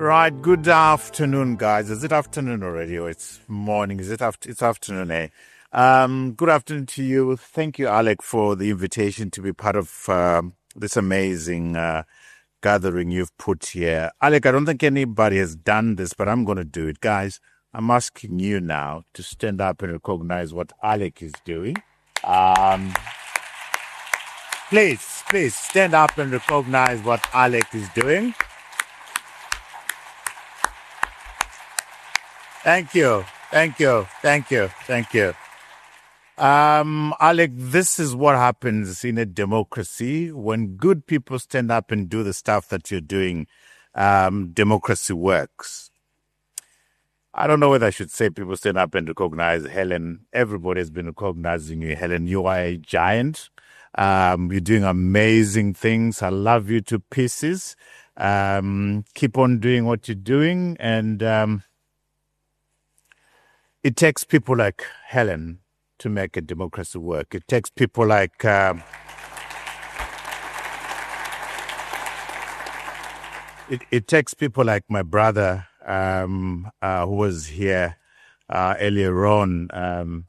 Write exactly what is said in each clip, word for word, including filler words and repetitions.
Right, good afternoon, guys. Is it afternoon already, or it's morning? Is it after? It's afternoon, eh? Um, good afternoon to you. Thank you, Alec, for the invitation to be part of um, this amazing uh, gathering you've put here. Alec, I don't think anybody has done this, but I'm going to do it. Guys, I'm asking you now to stand up and recognize what Alec is doing. Um, please, please stand up and recognize what Alec is doing. Thank you. Thank you. Thank you. Thank you. Um, Alec, this is what happens in a democracy. When good people stand up and do the stuff that you're doing, um, democracy works. I don't know whether I should say people stand up and recognize Helen. Everybody has been recognizing you, Helen. You are a giant. Um, you're doing amazing things. I love you to pieces. Um, keep on doing what you're doing. And, um, it takes people like Helen to make a democracy work. It takes people like um, it, it takes people like my brother um, uh, who was here uh, earlier on, um,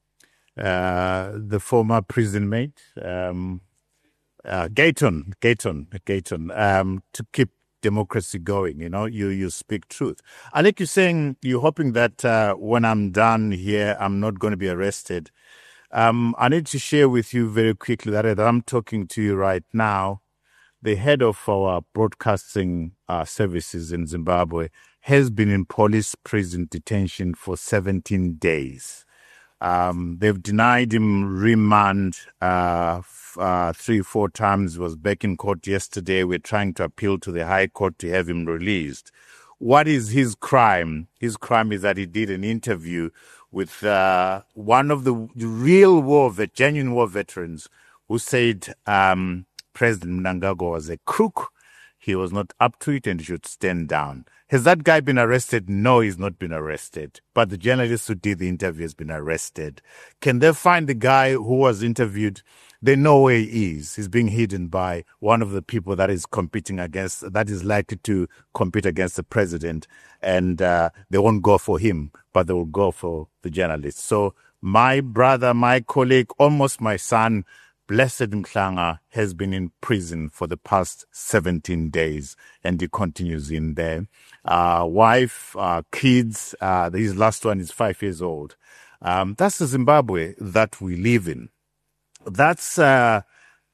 uh, the former prison mate, um, uh, Gayton, Gayton, Gayton, um, to keep democracy going. You know, you you speak truth. I think you're saying you're hoping that uh, when I'm done here, I'm not going to be arrested. Um, I need to share with you very quickly that as I'm talking to you right now, the head of our broadcasting uh, services in Zimbabwe has been in police prison detention for seventeen days. Um, they've denied him remand uh, f- uh, three, four times. He was back in court yesterday. We're trying to appeal to the High Court to have him released. What is his crime? His crime is that he did an interview with uh, one of the real war, vet- genuine war veterans who said um, President Mnangagwa was a crook. He was not up to it and he should stand down. Has that guy been arrested? No, he's not been arrested. But the journalist who did the interview has been arrested. Can they find the guy who was interviewed? They know where he is. He's being hidden by one of the people that is competing against, that is likely to compete against the president. And uh, they won't go for him, but they will go for the journalist. So my brother, my colleague, almost my son, Blessed Mhlanga, has been in prison for the past seventeen days, and he continues in there. Uh, wife, uh, kids, uh, his last one is five years old. Um, that's the Zimbabwe that we live in. That's, uh,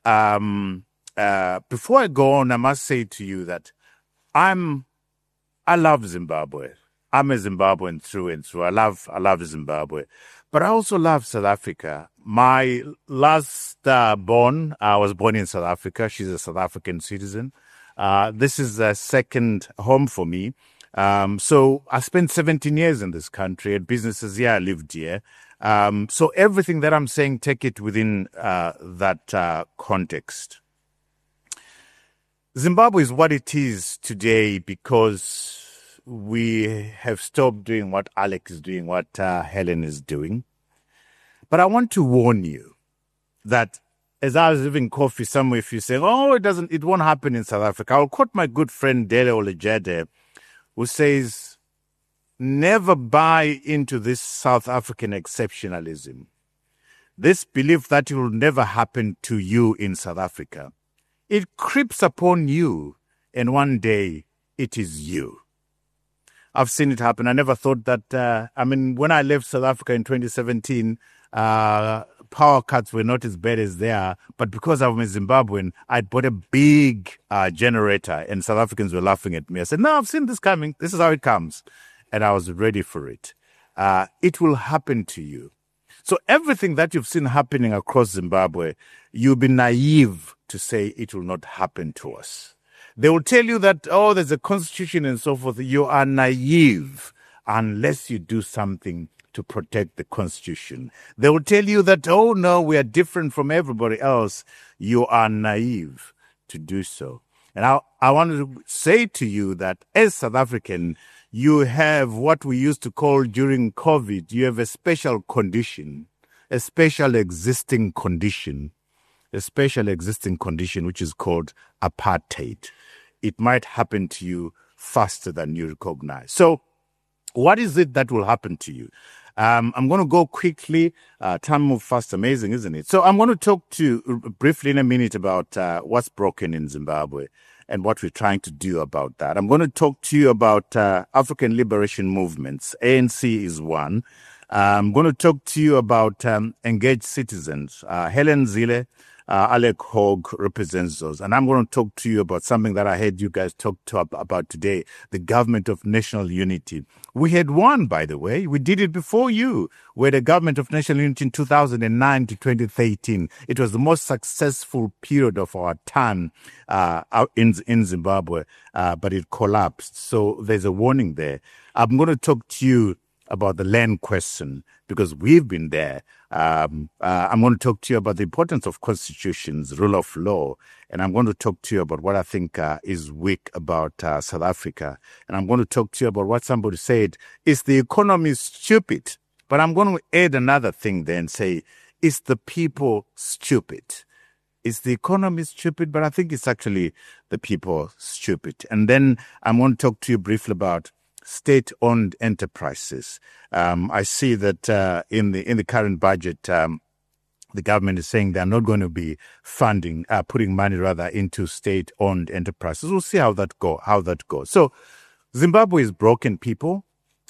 um, uh, before I go on, I must say to you that I'm, I love Zimbabwe. I'm a Zimbabwean through and through. I love, I love Zimbabwe. But I also love South Africa. My last uh, born, I was born in South Africa. She's a South African citizen. Uh, this is a second home for me. Um, so I spent seventeen years in this country, had businesses here, I lived here. Um, so everything that I'm saying, take it within uh, that uh, context. Zimbabwe is what it is today because we have stopped doing what Alec is doing, what uh, Helen is doing. But I want to warn you that as I was having coffee somewhere, if you say, oh, it doesn't, it won't happen in South Africa. I'll quote my good friend Dele Olejede, who says, never buy into this South African exceptionalism. This belief that it will never happen to you in South Africa. It creeps upon you, and one day it is you. I've seen it happen. I never thought that, uh, I mean, when I left South Africa in twenty seventeen, uh, power cuts were not as bad as they are. But because I'm a Zimbabwean, I'd bought a big uh, generator and South Africans were laughing at me. I said, no, I've seen this coming. This is how it comes. And I was ready for it. Uh, it will happen to you. So everything that you've seen happening across Zimbabwe, you'll be naive to say it will not happen to us. They will tell you that, oh, there's a constitution and so forth. You are naive unless you do something to protect the constitution. They will tell you that, oh, no, we are different from everybody else. You are naive to do so. And I, I want to say to you that as South African, you have what we used to call during COVID, you have a special condition, a special existing condition, a special existing condition which is called apartheid. It might happen to you faster than you recognize. So what is it that will happen to you? Um, I'm going to go quickly. Uh, time moves fast, amazing, isn't it? So I'm going to talk to you briefly in a minute about uh, what's broken in Zimbabwe and what we're trying to do about that. I'm going to talk to you about uh, African liberation movements. A N C is one. I'm going to talk to you about um, engaged citizens. Uh, Helen Zille, uh, Alec Hogg represents those. And I'm going to talk to you about something that I heard you guys talk to about today, the government of national unity. We had one, by the way. We did it before you. We had a government of national unity in two thousand nine to twenty thirteen. It was the most successful period of our time uh, in, in Zimbabwe, uh, but it collapsed. So there's a warning there. I'm going to talk to you about the land question, because we've been there. Um, uh, I'm going to talk to you about the importance of constitutions, rule of law, and I'm going to talk to you about what I think uh, is weak about uh, South Africa. And I'm going to talk to you about what somebody said, is the economy stupid? But I'm going to add another thing there and say, is the people stupid? Is the economy stupid? But I think it's actually the people stupid. And then I'm going to talk to you briefly about state-owned enterprises. Um, I see that uh, in the in the current budget, um, the government is saying they're not going to be funding, uh, putting money rather into state-owned enterprises. We'll see how that go. How that goes. So, Zimbabwe is broken, people.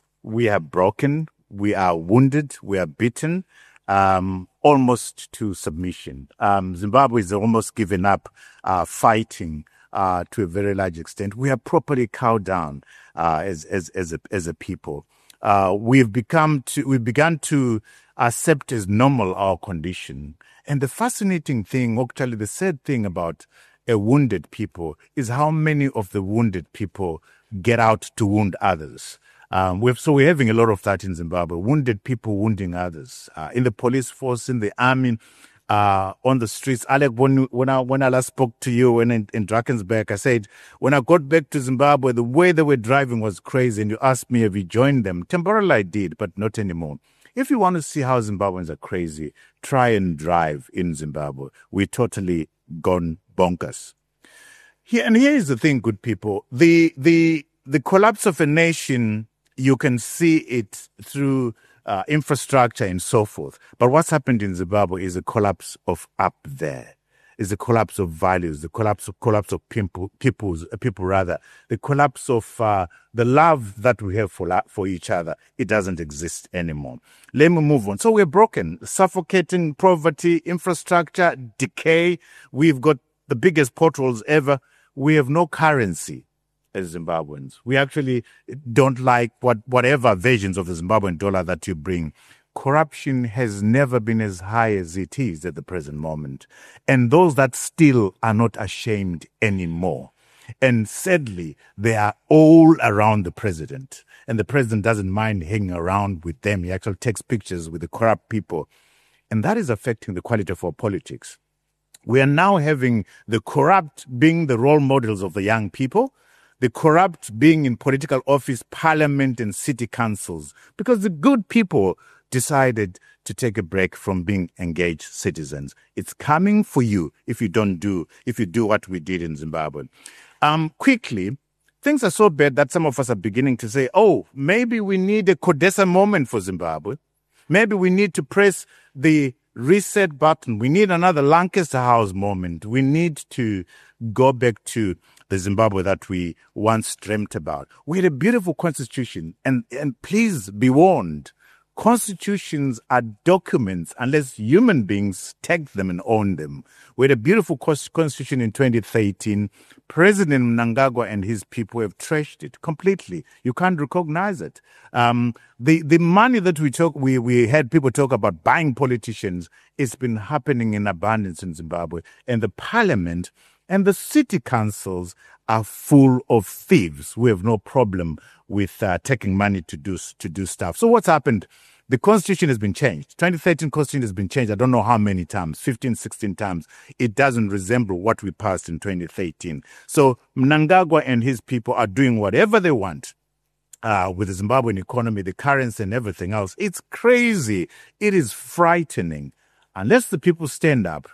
We are broken. We are wounded. We are beaten, um, almost to submission. Um, Zimbabwe is almost given up uh, fighting. Uh, to a very large extent, we are properly cowed down uh, as as as a as a people. Uh, we've become to we've begun to accept as normal our condition. And the fascinating thing, actually, the sad thing about a wounded people is how many of the wounded people get out to wound others. Um, we've, so we're having a lot of that in Zimbabwe. Wounded people wounding others uh, in the police force, in the army. Uh, on the streets. Alec, when, when I when I last spoke to you when in, in Drakensberg, I said, when I got back to Zimbabwe, the way they were driving was crazy. And you asked me if you joined them. Temporarily I did, but not anymore. If you want to see how Zimbabweans are crazy, try and drive in Zimbabwe. We're totally gone bonkers. Here, and here is the thing, good people. The, the, the collapse of a nation, you can see it through Uh, infrastructure and so forth. But what's happened in Zimbabwe is a collapse of up there. Is the collapse of values, the collapse of collapse of people, people's uh, people rather, the collapse of uh, the love that we have for for each other. It doesn't exist anymore. Let me move on. So we're broken, suffocating poverty, infrastructure, decay. We've got the biggest potholes ever. We have no currency. As Zimbabweans, we actually don't like what whatever versions of the Zimbabwean dollar that you bring. Corruption has never been as high as it is at the present moment. And those that steal are not ashamed anymore. And sadly, they are all around the president. And the president doesn't mind hanging around with them. He actually takes pictures with the corrupt people. And that is affecting the quality of our politics. We are now having the corrupt being the role models of the young people, the corrupt being in political office, parliament and city councils, because the good people decided to take a break from being engaged citizens. It's coming for you if you don't do, if you do what we did in Zimbabwe. Um, quickly, things are so bad that some of us are beginning to say, oh, maybe we need a Codesa moment for Zimbabwe. Maybe we need to press the reset button. We need another Lancaster House moment. We need to go back to the Zimbabwe that we once dreamt about. We had a beautiful constitution, and, and please be warned, constitutions are documents unless human beings take them and own them. We had a beautiful constitution in twenty thirteen. President Mnangagwa and his people have trashed it completely. You can't recognize it. Um, the, the money that we talk, we, we had people talk about buying politicians. It's been happening in abundance in Zimbabwe. And the parliament and the city councils are full of thieves. We have no problem with uh, taking money to do to do stuff. So what's happened? The constitution has been changed. twenty thirteen constitution has been changed. I don't know how many times, fifteen, sixteen times. It doesn't resemble what we passed in twenty thirteen. So Mnangagwa and his people are doing whatever they want uh, with the Zimbabwean economy, the currency and everything else. It's crazy. It is frightening. Unless the people stand up,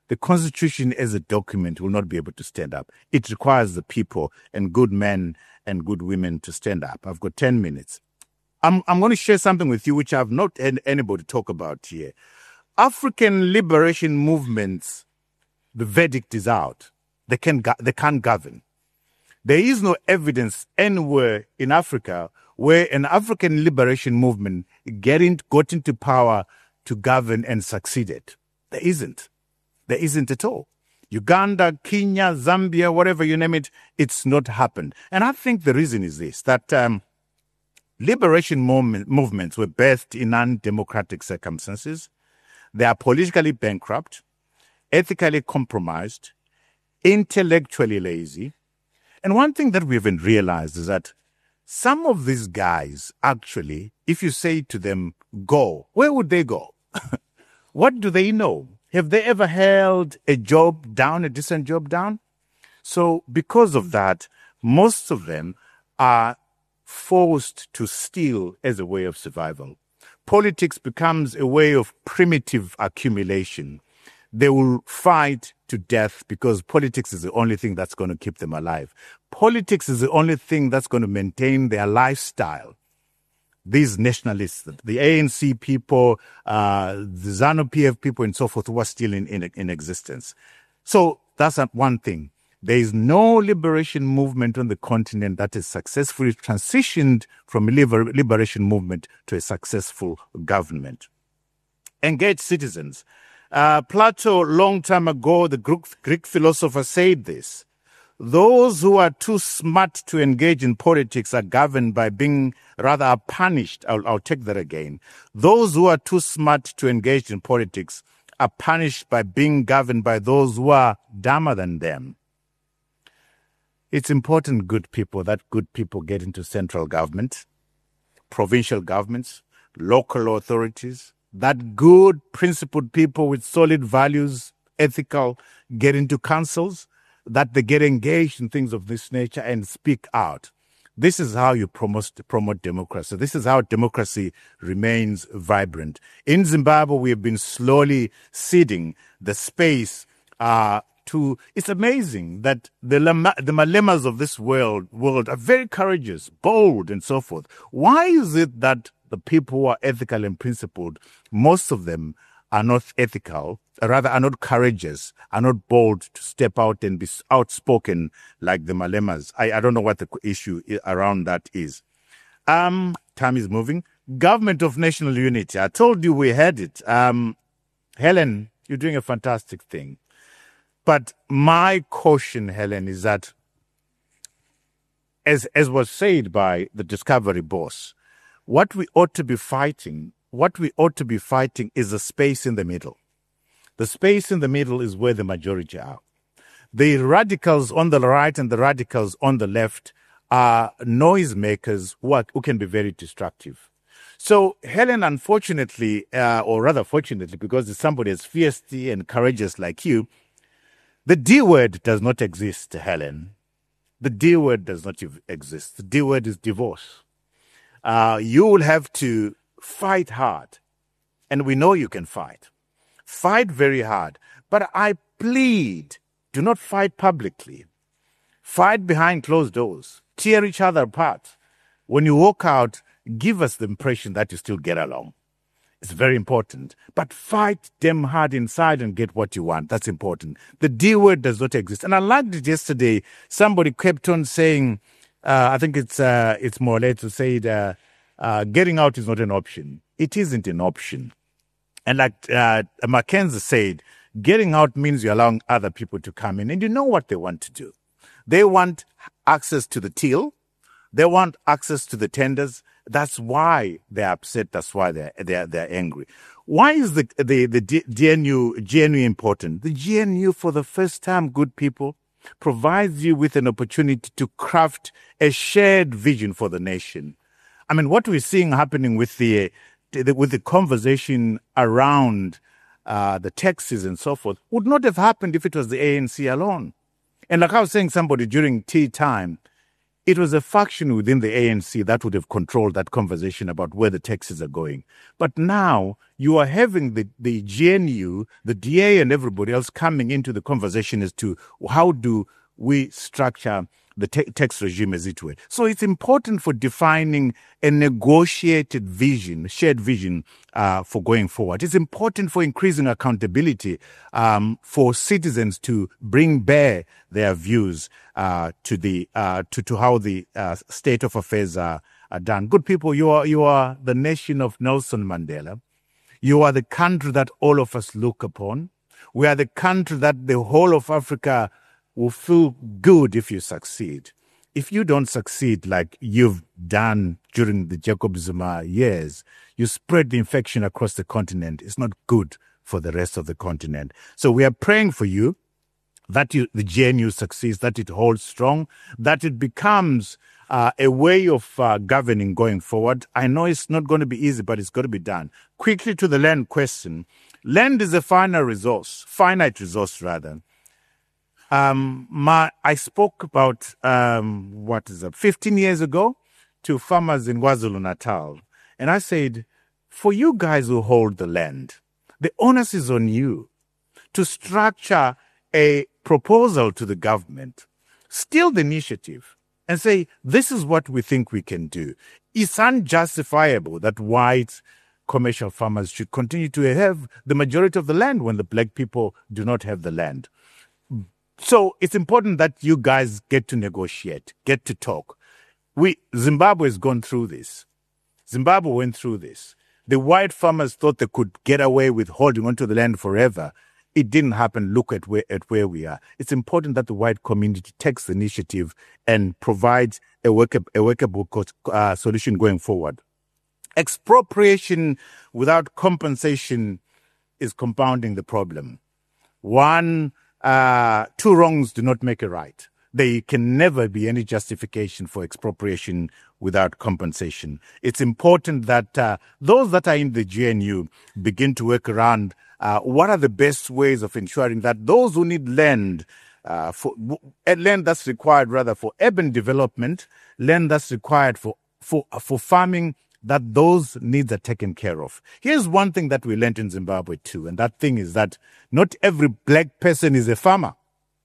the Constitution as a document will not be able to stand up. It requires the people and good men and good women to stand up. I've got ten minutes. I'm, I'm going to share something with you which I've not had anybody talk about here. African liberation movements, the verdict is out. They, can, they can't govern. There is no evidence anywhere in Africa where an African liberation movement getting, got into power to govern and succeeded. There isn't. There isn't at all. Uganda, Kenya, Zambia, whatever you name it, it's not happened. And I think the reason is this, that um, liberation movement, movements were birthed in undemocratic circumstances. They are politically bankrupt, ethically compromised, intellectually lazy. And one thing that we haven't realized is that some of these guys, actually, if you say to them, go, where would they go? What do they know? Have they ever held a job down, a decent job down? So because of that, most of them are forced to steal as a way of survival. Politics becomes a way of primitive accumulation. They will fight to death because politics is the only thing that's going to keep them alive. Politics is the only thing that's going to maintain their lifestyle. These nationalists, the A N C people, uh, the ZANU-P F people and so forth were still in, in, in existence. So that's one thing. There is no liberation movement on the continent that has successfully transitioned from a liber- liberation movement to a successful government. Engaged citizens. Uh, Plato, long time ago, the Greek, Greek philosopher said this. Those who are too smart to engage in politics are governed by being rather are punished. I'll, I'll take that again. Those who are too smart to engage in politics are punished by being governed by those who are dumber than them. It's important, good people, that good people get into central government, provincial governments, local authorities, that good, principled people with solid values, ethical, get into councils, that they get engaged in things of this nature and speak out. This is how you promote, promote democracy. This is how democracy remains vibrant. In Zimbabwe, we have been slowly ceding the space uh, to... It's amazing that the, the Malemas of this world, world are very courageous, bold, and so forth. Why is it that the people who are ethical and principled, most of them are not ethical, or rather are not courageous, are not bold to step out and be outspoken like the Malemas? I, I don't know what the issue around that is. Um, time is moving. Government of National Unity. I told you we had it. Um, Helen, you're doing a fantastic thing. But my caution, Helen, is that, as, as was said by the Discovery boss, what we ought to be fighting, what we ought to be fighting is a space in the middle. The space in the middle is where the majority are. The radicals on the right and the radicals on the left are noisemakers who, are, who can be very destructive. So Helen, unfortunately, uh, or rather fortunately, because it's somebody as fierce and courageous like you, the D word does not exist, Helen. The D word does not exist. The D word is divorce. Uh, you will have to fight hard. And we know you can fight. Fight very hard. But I plead, do not fight publicly. Fight behind closed doors. Tear each other apart. When you walk out, give us the impression that you still get along. It's very important. But fight damn hard inside and get what you want. That's important. The D word does not exist. And I liked it yesterday. Somebody kept on saying, uh, I think it's uh, it's more or less to say that uh, getting out is not an option. It isn't an option. And like uh, Mackenzie said, getting out means you're allowing other people to come in. And you know what they want to do. They want access to the till. They want access to the tenders. That's why they're upset. That's why they're, they're, they're angry. Why is the, the, the G N U, G N U important? The G N U, for the first time, good people, provides you with an opportunity to craft a shared vision for the nation. I mean, what we're seeing happening with the, the with the conversation around uh, the taxes and so forth would not have happened if it was the A N C alone. And like I was saying somebody during tea time, it was a faction within the A N C that would have controlled that conversation about where the taxes are going. But now you are having the, the G N U, the D A, and everybody else coming into the conversation as to how do we structure the te- tax regime, as it were. So it's important for defining a negotiated vision, shared vision uh, for going forward. It's important for increasing accountability um, for citizens to bring bare their views uh, to the uh, to to how the uh, state of affairs are, are done. Good people, you are you are the nation of Nelson Mandela. You are the country that all of us look upon. We are the country that the whole of Africa will feel good if you succeed. If you don't succeed like you've done during the Jacob Zuma years, you spread the infection across the continent. It's not good for the rest of the continent. So we are praying for you that you, the G N U succeeds, that it holds strong, that it becomes uh, a way of uh, governing going forward. I know it's not going to be easy, but it's got to be done. Quickly to the land question. Land is a finite resource, finite resource rather. Um, my, I spoke about, um, what is it, fifteen years ago to farmers in KwaZulu-Natal. And I said, for you guys who hold the land, the onus is on you to structure a proposal to the government, steal the initiative and say, this is what we think we can do. It's unjustifiable that white commercial farmers should continue to have the majority of the land when the black people do not have the land. So it's important that you guys get to negotiate, get to talk. We Zimbabwe has gone through this. Zimbabwe went through this. The white farmers thought they could get away with holding onto the land forever. It didn't happen. Look at where at where we are. It's important that the white community takes the initiative and provides a workable, a workable uh, solution going forward. Expropriation without compensation is compounding the problem. One. Uh, two wrongs do not make a right. There can never be any justification for expropriation without compensation. It's important that uh, those that are in the G N U begin to work around uh, what are the best ways of ensuring that those who need land, uh, for land that's required rather for urban development, land that's required for for for farming, that those needs are taken care of. Here's one thing that we learned in Zimbabwe too, and that thing is that not every black person is a farmer.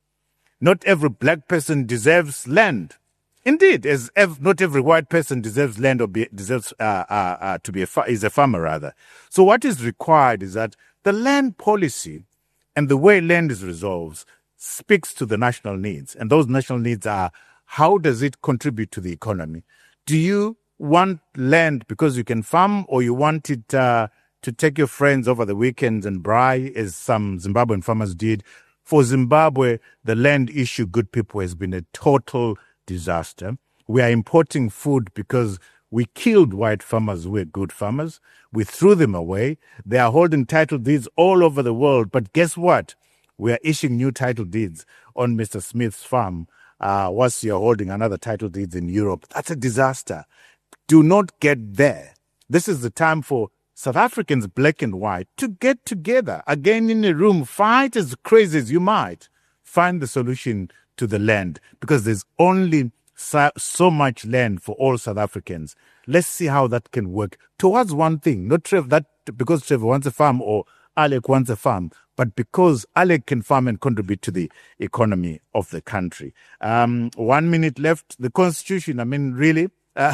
Not every black person deserves land. Indeed, as ev- not every white person deserves land or be, deserves uh, uh, uh, to be a fa- is a farmer rather. So what is required is that the land policy and the way land is resolved speaks to the national needs, and those national needs are: how does it contribute to the economy? Do you want land because you can farm, or you want it uh, to take your friends over the weekends and braai, as some Zimbabwean farmers did? For Zimbabwe, the land issue, good people, has been a total disaster. We are importing food because we killed white farmers who were good farmers. We threw them away. They are holding title deeds all over the world. But guess what? We are issuing new title deeds on Mister Smith's farm uh, whilst you're holding another title deeds in Europe. That's a disaster. Do not get there. This is the time for South Africans, black and white, to get together again in a room, fight as crazy as you might, find the solution to the land, because there's only so, so much land for all South Africans. Let's see how that can work towards one thing, not Trev, that because Trevor wants a farm or Alec wants a farm, but because Alec can farm and contribute to the economy of the country. Um, one minute left. The Constitution, I mean, really, uh,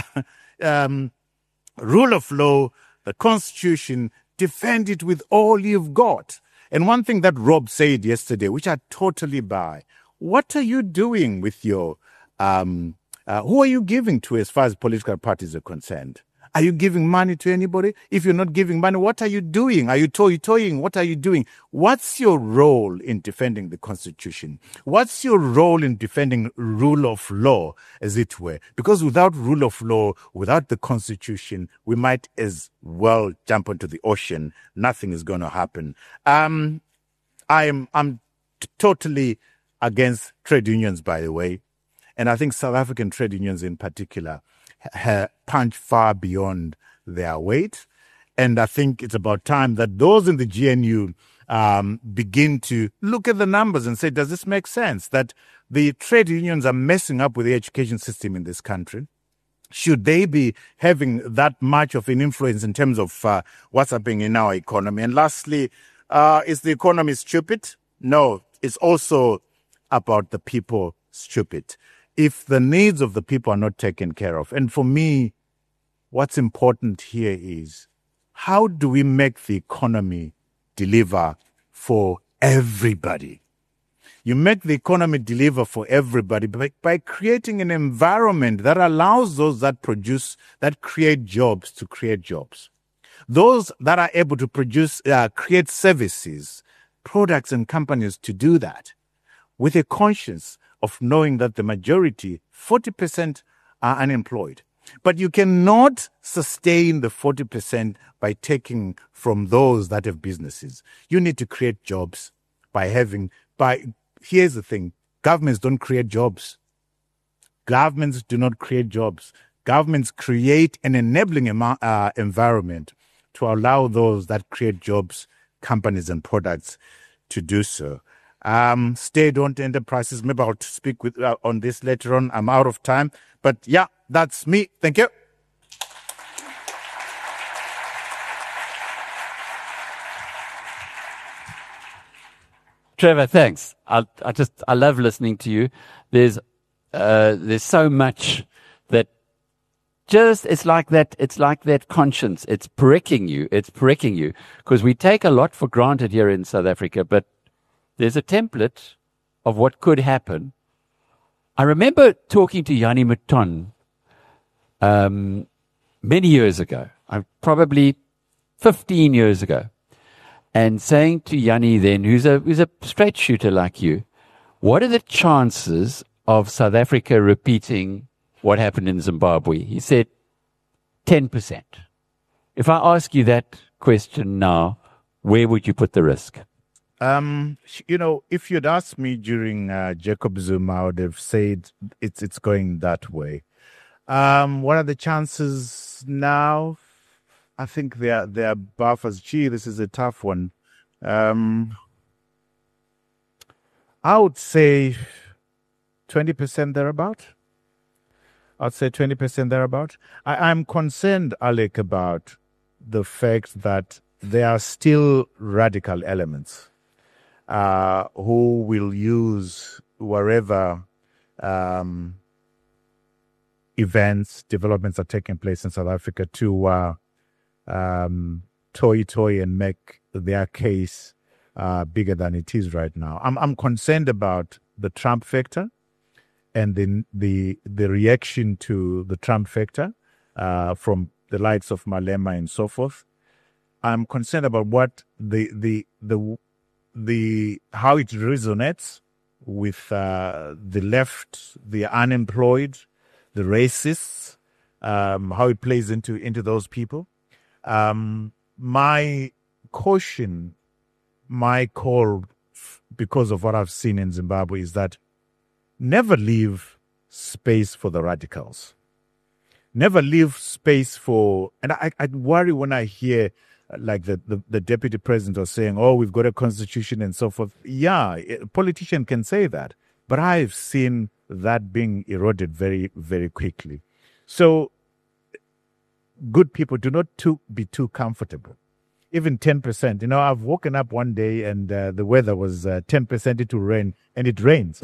um, rule of law, the Constitution, defend it with all you've got. And one thing that Rob said yesterday, which I totally buy, what are you doing with your, um, uh, who are you giving to as far as political parties are concerned? Are you giving money to anybody? If you're not giving money, what are you doing? Are you toy-toying? What are you doing? What's your role in defending the Constitution? What's your role in defending rule of law, as it were? Because without rule of law, without the Constitution, we might as well jump into the ocean. Nothing is going to happen. Um, I'm, I'm t- totally against trade unions, by the way. And I think South African trade unions in particular ha- punch far beyond their weight. And I think it's about time that those in the G N U um, begin to look at the numbers and say, does this make sense? That the trade unions are messing up with the education system in this country. Should they be having that much of an influence in terms of uh, what's happening in our economy? And lastly, uh, is the economy stupid? No, it's also about the people stupid. If the needs of the people are not taken care of, and for me, what's important here is how do we make the economy deliver for everybody? You make the economy deliver for everybody by, by creating an environment that allows those that produce, that create jobs to create jobs. Those that are able to produce, uh, create services, products and companies to do that with a conscience of knowing that the majority, forty percent, are unemployed. But you cannot sustain the forty percent by taking from those that have businesses. You need to create jobs by having, by, here's the thing, governments don't create jobs. Governments do not create jobs. Governments create an enabling emo- uh, environment to allow those that create jobs, companies and products to do so. Um, state-owned enterprises, maybe I'll speak with, uh, on this later on. I'm out of time. But yeah, that's me. Thank you. Trevor, thanks. I, I just, I love listening to you. There's, uh, there's so much that just, it's like that, it's like that conscience. It's pricking you. It's pricking you. Because we take a lot for granted here in South Africa, but there's a template of what could happen. I remember talking to Yanni Mouton, um, many years ago, uh, probably fifteen years ago, and saying to Yanni then, who's a, who's a straight shooter like you, what are the chances of South Africa repeating what happened in Zimbabwe? He said, ten percent. If I ask you that question now, where would you put the risk? Um, you know, if you'd asked me during uh, Jacob Zuma, I would have said it's it's going that way. Um, what are the chances now? I think they are they are buffers. Gee, this is a tough one. Um, I would say twenty percent thereabout. I'd say twenty percent thereabout. I, I'm concerned, Alec, about the fact that there are still radical elements Uh, who will use wherever um, events, developments are taking place in South Africa to uh, um, toy-toy and make their case uh, bigger than it is right now. I'm I'm concerned about the Trump factor and the the the reaction to the Trump factor uh, from the likes of Malema and so forth. I'm concerned about what the the the the how it resonates with uh, the left, the unemployed, the racists, um, how it plays into into those people. Um, my caution, my call, because of what I've seen in Zimbabwe, is that never leave space for the radicals. Never leave space for, and I, I worry when I hear like the, the, the deputy president was saying, oh, we've got a constitution and so forth. Yeah, a politician can say that. But I've seen that being eroded very, very quickly. So good people, do not too, be too comfortable. Even ten percent. You know, I've woken up one day and uh, the weather was uh, ten percent into rain, and it rains.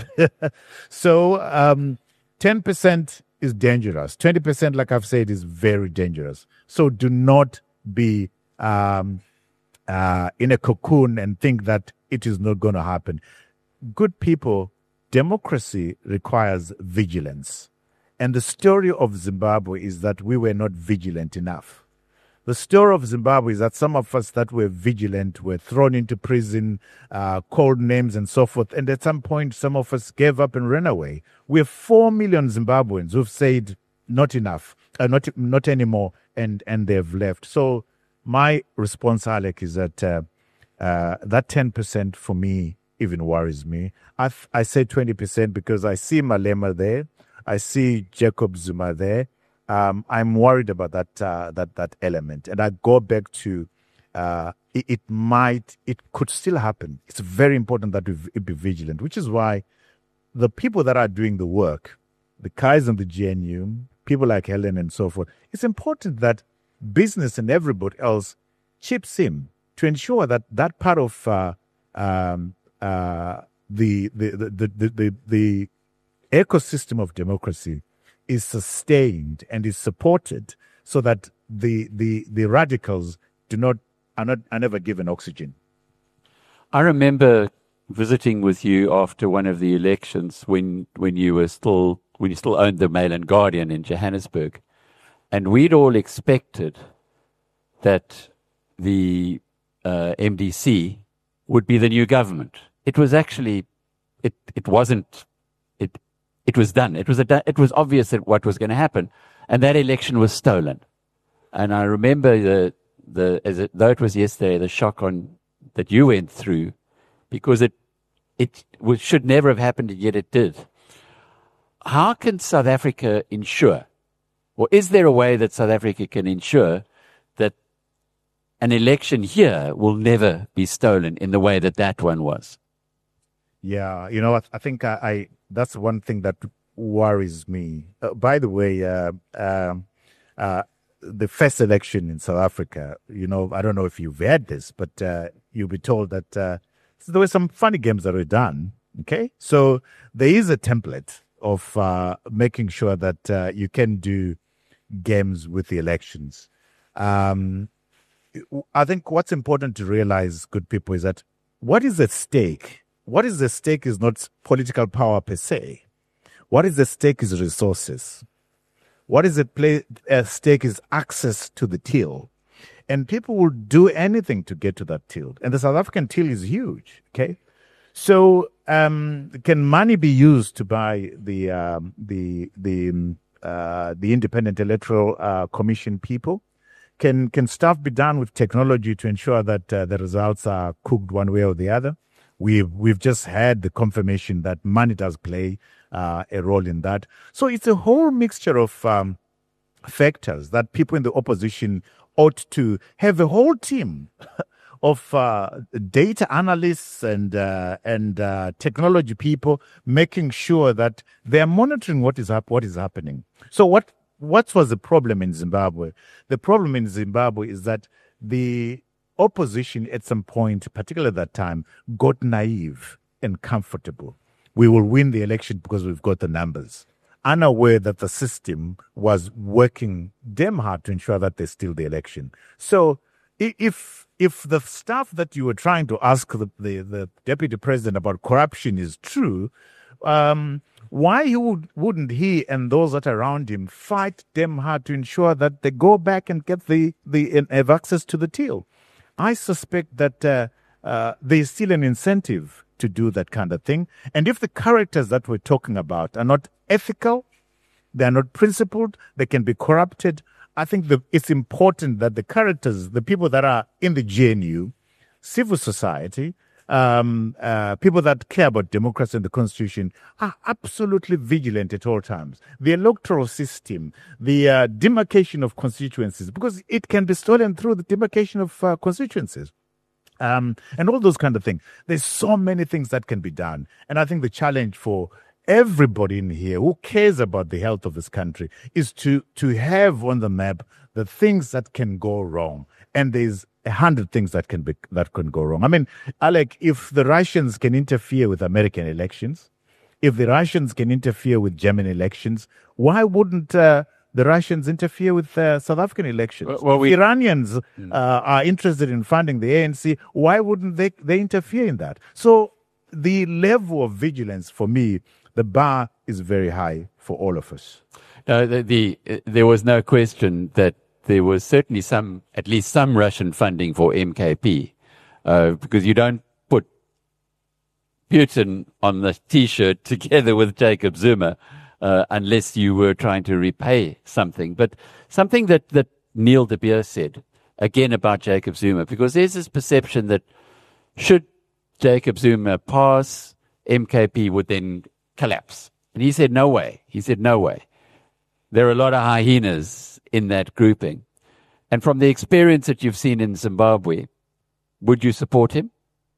So um, ten percent is dangerous. twenty percent, like I've said, is very dangerous. So do not be um, uh, in a cocoon and think that it is not going to happen. Good people, democracy requires vigilance. And the story of Zimbabwe is that we were not vigilant enough. The story of Zimbabwe is that some of us that were vigilant were thrown into prison, uh, called names and so forth. And at some point, some of us gave up and ran away. We have four million Zimbabweans who've said not enough, uh, not not anymore, and, and they've left. So my response, Alec, is that uh, uh, that ten percent for me even worries me. I I say twenty percent because I see Malema there. I see Jacob Zuma there. Um, I'm worried about that uh, that that element, and I go back to uh, it, it might, it could still happen. It's very important that we v- be vigilant, which is why the people that are doing the work, the guys in the G N U, people like Helen and so forth, it's important that business and everybody else chips in to ensure that that part of uh, um, uh, the, the, the, the, the, the, the ecosystem of democracy is sustained and is supported so that the, the, the radicals do not, are not, are never given oxygen. I remember visiting with you after one of the elections when, when you were still, when you still owned the Mail and Guardian in Johannesburg. And we'd all expected that the uh, M D C would be the new government. It was actually, it, it wasn't, it, it was done. It was, a, it was obvious that what was going to happen. And that election was stolen. And I remember the, the, as it, though it was yesterday, the shock on, that you went through, because it, it was, should never have happened, and yet it did. How can South Africa ensure, or is there a way that South Africa can ensure that an election here will never be stolen in the way that that one was? Yeah, you know, I, I think I, I that's one thing that worries me. Uh, by the way, uh, um, uh, the first election in South Africa, you know, I don't know if you've heard this, but uh, you'll be told that uh, so there were some funny games that were done. Okay, so there is a template of uh, making sure that uh, you can do games with the elections. Um, I think what's important to realize, good people, is that what is at stake? What is at stake is not political power per se. What is at stake is resources. What is at, play, at stake is access to the till. And people will do anything to get to that till. And the South African till is huge, okay? So um, can money be used to buy the um, the the uh, the Independent Electoral uh, Commission people? Can can stuff be done with technology to ensure that uh, the results are cooked one way or the other? We've we've just had the confirmation that money does play uh, a role in that. So it's a whole mixture of um, factors that people in the opposition ought to have a whole team of uh, data analysts and uh, and uh, technology people making sure that they are monitoring what is hap- what is happening. So what what was the problem in Zimbabwe? The problem in Zimbabwe is that the opposition at some point, particularly at that time, got naive and comfortable. We will win the election because we've got the numbers, unaware that the system was working damn hard to ensure that they steal the election. So if if the stuff that you were trying to ask the, the, the deputy president about corruption is true, um, why he would, wouldn't he and those that are around him fight damn hard to ensure that they go back and get the, the have access to the till? I suspect that uh, uh, there's still an incentive to do that kind of thing. And if the characters that we're talking about are not ethical, they're not principled, they can be corrupted, I think the, it's important that the characters, the people that are in the G N U, civil society, um, uh, people that care about democracy and the constitution are absolutely vigilant at all times. The electoral system, the uh, demarcation of constituencies, because it can be stolen through the demarcation of uh, constituencies. Um, and all those kind of things. There's so many things that can be done. And I think the challenge for everybody in here who cares about the health of this country is to, to have on the map the things that can go wrong. And there's a hundred things that can be, that can go wrong. I mean, Alec, if the Russians can interfere with American elections, if the Russians can interfere with German elections, why wouldn't uh, the Russians interfere with uh, South African elections? Well, well, we, if Iranians uh, are interested in funding the A N C, why wouldn't they, they interfere in that? So the level of vigilance, for me, the bar is very high for all of us. No, the, the uh, there was no question that there was certainly some, at least some Russian funding for M K P, uh, because you don't put Putin on the T-shirt together with Jacob Zuma uh, unless you were trying to repay something. But something that, that Neil de Beer said, again about Jacob Zuma, because there's this perception that should Jacob Zuma pass, M K P would then collapse. And he said, no way. He said, no way. There are a lot of hyenas in that grouping. And from the experience that you've seen in Zimbabwe, would you support him?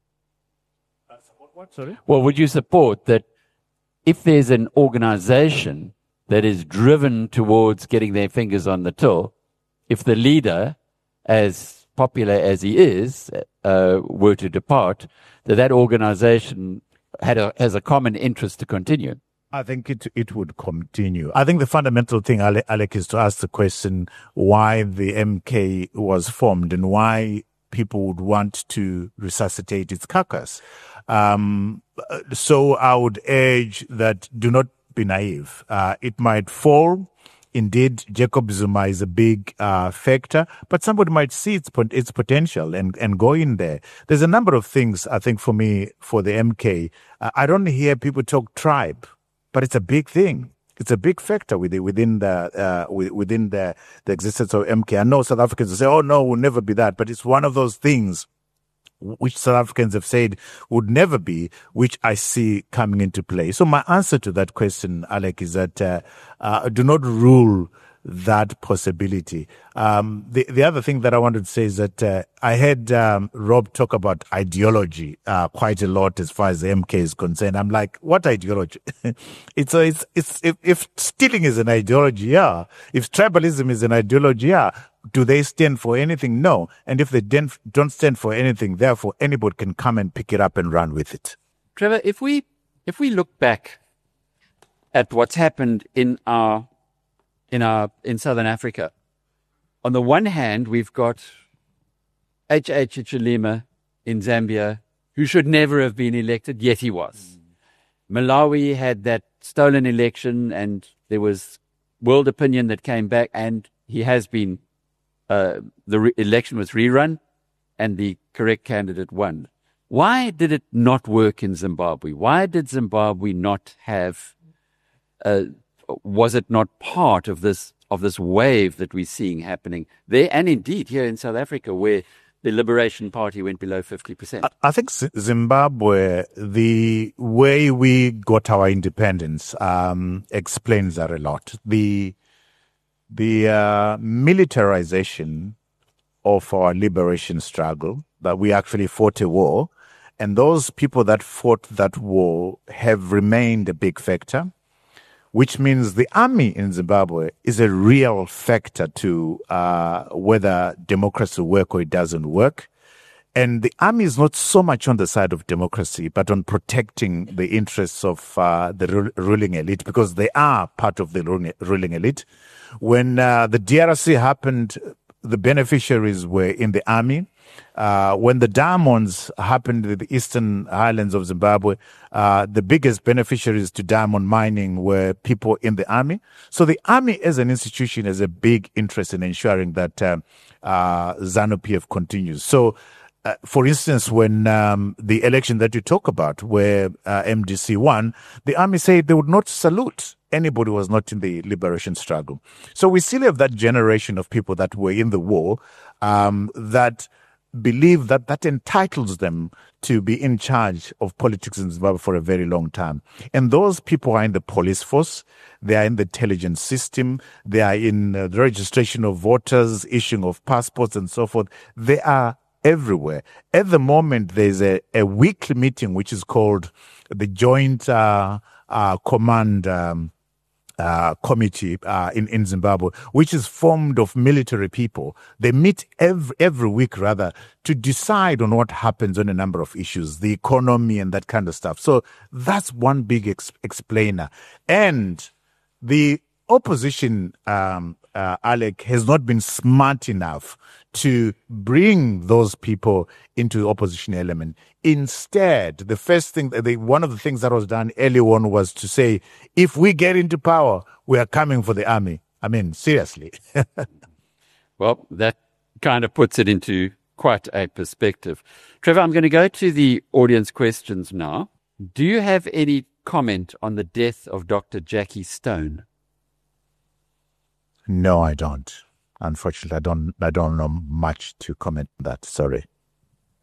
Uh, support what, sorry? Well, would you support that if there's an organization that is driven towards getting their fingers on the till, if the leader, as popular as he is, uh, were to depart, that that organization had a, has a common interest to continue? I think it it would continue. I think the fundamental thing, Ale- Alec, is to ask the question why the M K was formed and why people would want to resuscitate its carcass. Um, so I would urge that do not be naive. Uh, it might fall. Indeed, Jacob Zuma is a big uh, factor, but somebody might see its pot- its potential and, and go in there. There's a number of things, I think, for me, for the M K. Uh, I don't hear people talk tribe, but it's a big thing. It's a big factor within, within the uh, within the, the existence of M K. I know South Africans will say, oh, no, we'll never be that, but it's one of those things which South Africans have said would never be, which I see coming into play. So my answer to that question, Alec, is that uh, uh, do not rule that possibility. Um, the, the other thing that I wanted to say is that uh, I heard um, Rob talk about ideology uh, quite a lot as far as the M K is concerned. I'm like, what ideology? it's, a, it's, it's if, if stealing is an ideology, yeah. If tribalism is an ideology, yeah. Do they stand for anything? No. And if they don't, don't stand for anything, therefore anybody can come and pick it up and run with it. Trevor, if we if we look back at what's happened in our in our in Southern Africa, on the one hand we've got H H Hichilema in Zambia, who should never have been elected, yet he was. Mm. Malawi had that stolen election, and there was world opinion that came back, and he has been. Uh, the re- election was rerun and the correct candidate won. Why did it not work in Zimbabwe? Why did Zimbabwe not have, uh, was it not part of this, of this wave that we're seeing happening there? And indeed here in South Africa, where the Liberation Party went below fifty percent. I, I think Zimbabwe, the way we got our independence, um, explains that a lot. The, The uh, militarization of our liberation struggle, that we actually fought a war, and those people that fought that war have remained a big factor, which means the army in Zimbabwe is a real factor to uh, whether democracy will work or it doesn't work. And the army is not so much on the side of democracy, but on protecting the interests of uh, the ru- ruling elite, because they are part of the ruling, ruling elite. When uh, the D R C happened, the beneficiaries were in the army. Uh, when the diamonds happened in the eastern highlands of Zimbabwe, uh, the biggest beneficiaries to diamond mining were people in the army. So the army as an institution has a big interest in ensuring that uh, uh, ZANU-P F continues. So, Uh, for instance, when um, the election that you talk about, where uh, M D C won, the army said they would not salute anybody who was not in the liberation struggle. So we still have that generation of people that were in the war um, that believe that that entitles them to be in charge of politics in Zimbabwe for a very long time. And those people are in the police force, they are in the intelligence system, they are in uh, the registration of voters, issuing of passports and so forth. They are everywhere. At the moment, there's a, a weekly meeting which is called the Joint uh, uh, Command um, uh, Committee uh, in, in Zimbabwe, which is formed of military people. They meet every, every week, rather, to decide on what happens on a number of issues, the economy and that kind of stuff. So that's one big ex- explainer. And the opposition, um, uh, Alec, has not been smart enough to bring those people into the opposition element. Instead, the first thing, the, one of the things that was done early on was to say, if we get into power, we are coming for the army. I mean, seriously. Well, that kind of puts it into quite a perspective. Trevor, I'm going to go to the audience questions now. Do you have any comment on the death of Doctor Jackie Stone? No, I don't. Unfortunately, I don't I don't know much to comment on that. Sorry.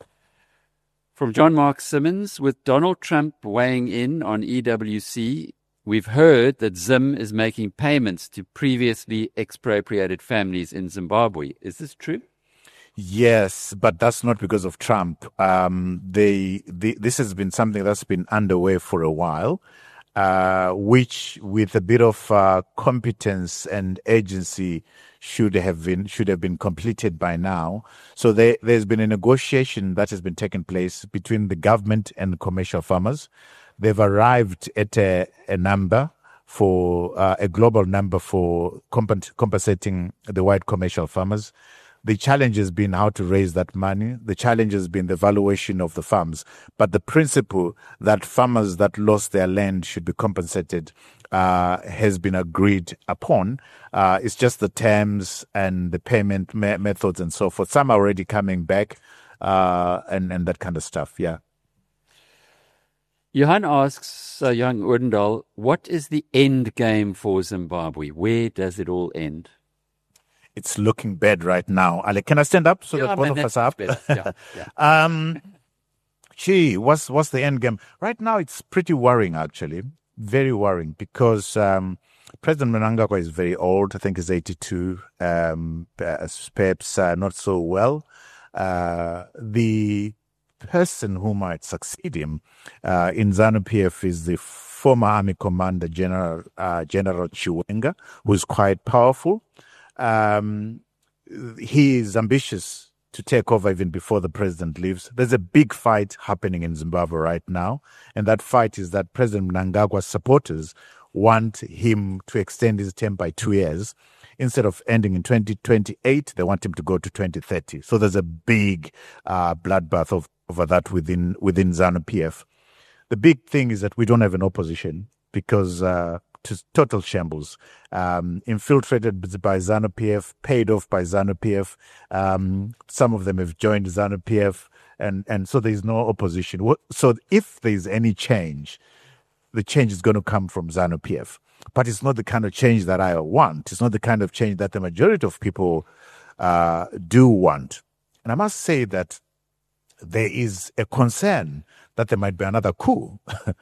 From John Mark Simmons, with Donald Trump weighing in on E W C we've heard that Zim is making payments to previously expropriated families in Zimbabwe. Is this true? Yes, but that's not because of Trump. Um, they, they, this has been something that's been underway for a while, uh, which, with a bit of uh, competence and agency, should have been should have been completed by now. So there, there's been a negotiation that has been taking place between the government and the commercial farmers. They've arrived at a, a number for uh, a global number for comp- compensating the white commercial farmers. The challenge has been how to raise that money. The challenge has been the valuation of the farms. But the principle that farmers that lost their land should be compensated uh, has been agreed upon. Uh, it's just the terms and the payment me- methods and so forth. Some are already coming back uh, and, and that kind of stuff, yeah. Johan asks, uh, Johan Odendaal, what is the end game for Zimbabwe? Where does it all end? It's looking bad right now. Ale, can I stand up so Yeah, that I both mean, of us are up? yeah, yeah. um, gee, what's what's the end game? Right now, it's pretty worrying, actually. Very worrying because um, President Mnangagwa is very old. I think he's eighty-two, um, perhaps uh, not so well. Uh, the person who might succeed him uh, in ZANU-P F is the former army commander, General uh, General Chiwenga, who is quite powerful. Um, he is ambitious to take over even before the president leaves. There's a big fight happening in Zimbabwe right now, and that fight is that President Mnangagwa's supporters want him to extend his term by two years. Instead of ending in twenty twenty-eight, they want him to go to twenty thirty. So there's a big uh, bloodbath of, over that within within ZANU-P F. The big thing is that we don't have an opposition because uh, to total shambles, um, infiltrated by ZANU-P F, paid off by ZANU-P F. Um, some of them have joined ZANU-P F, and, and so there's no opposition. So if there's any change, the change is going to come from ZANU-P F. But it's not the kind of change that I want. It's not the kind of change that the majority of people uh, do want. And I must say that there is a concern that there might be another coup.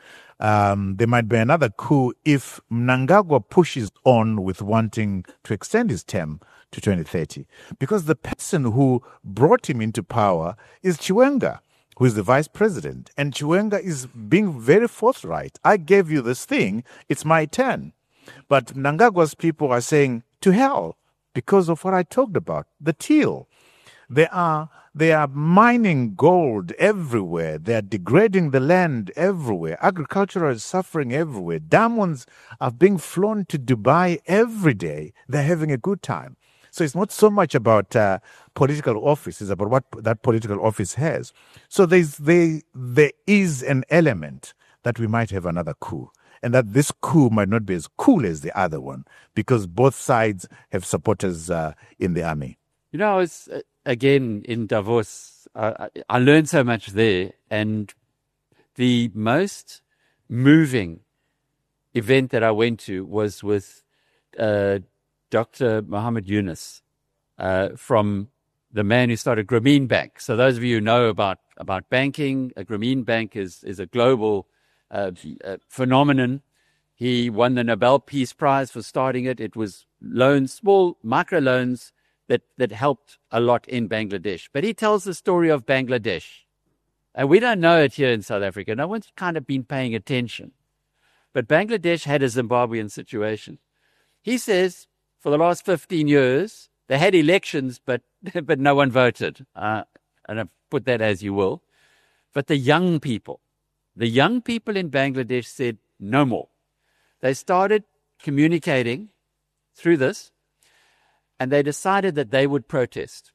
um, there might be another coup if Mnangagwa pushes on with wanting to extend his term to twenty thirty. Because the person who brought him into power is Chiwenga, who is the vice president. And Chiwenga is being very forthright. I gave you this thing, it's my turn. But Mnangagwa's people are saying, to hell, because of what I talked about, the till. They are, they are mining gold everywhere. They are degrading the land everywhere. Agriculture is suffering everywhere. Diamonds are being flown to Dubai every day. They're having a good time. So it's not so much about uh, political office, it's about what that political office has. So there's, there, there is an element that we might have another coup, and that this coup might not be as cool as the other one, because both sides have supporters uh, in the army. You know, I was, uh, again, in Davos, uh, I, I learned so much there, and the most moving event that I went to was with uh, Doctor Muhammad Yunus, uh, from the man who started Grameen Bank. So those of you who know about, about banking, a Grameen Bank is, is a global uh, uh, phenomenon. He won the Nobel Peace Prize for starting it. It was loans, small micro loans that, that helped a lot in Bangladesh. But he tells the story of Bangladesh. And we don't know it here in South Africa. No one's kind of been paying attention. But Bangladesh had a Zimbabwean situation. He says, for the last fifteen years, they had elections, but but no one voted. Uh, and I've put that as you will. But the young people, the young people in Bangladesh said, no more. They started communicating through this, and they decided that they would protest.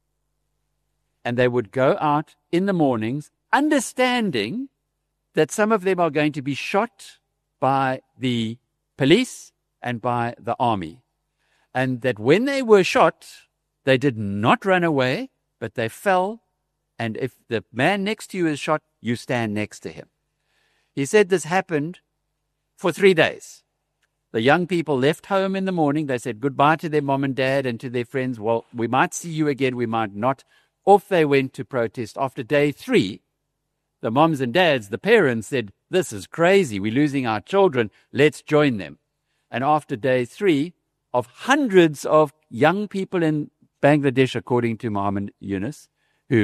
And they would go out in the mornings, understanding that some of them are going to be shot by the police and by the army. And that when they were shot, they did not run away, but they fell. And if the man next to you is shot, you stand next to him. He said this happened for three days. The young people left home in the morning. They said goodbye to their mom and dad and to their friends. Well, we might see you again, we might not. Off they went to protest. After day three, the moms and dads, the parents said, This is crazy. We're losing our children. Let's join them. And after day three of hundreds of young people in Bangladesh, according to Muhammad Yunus, who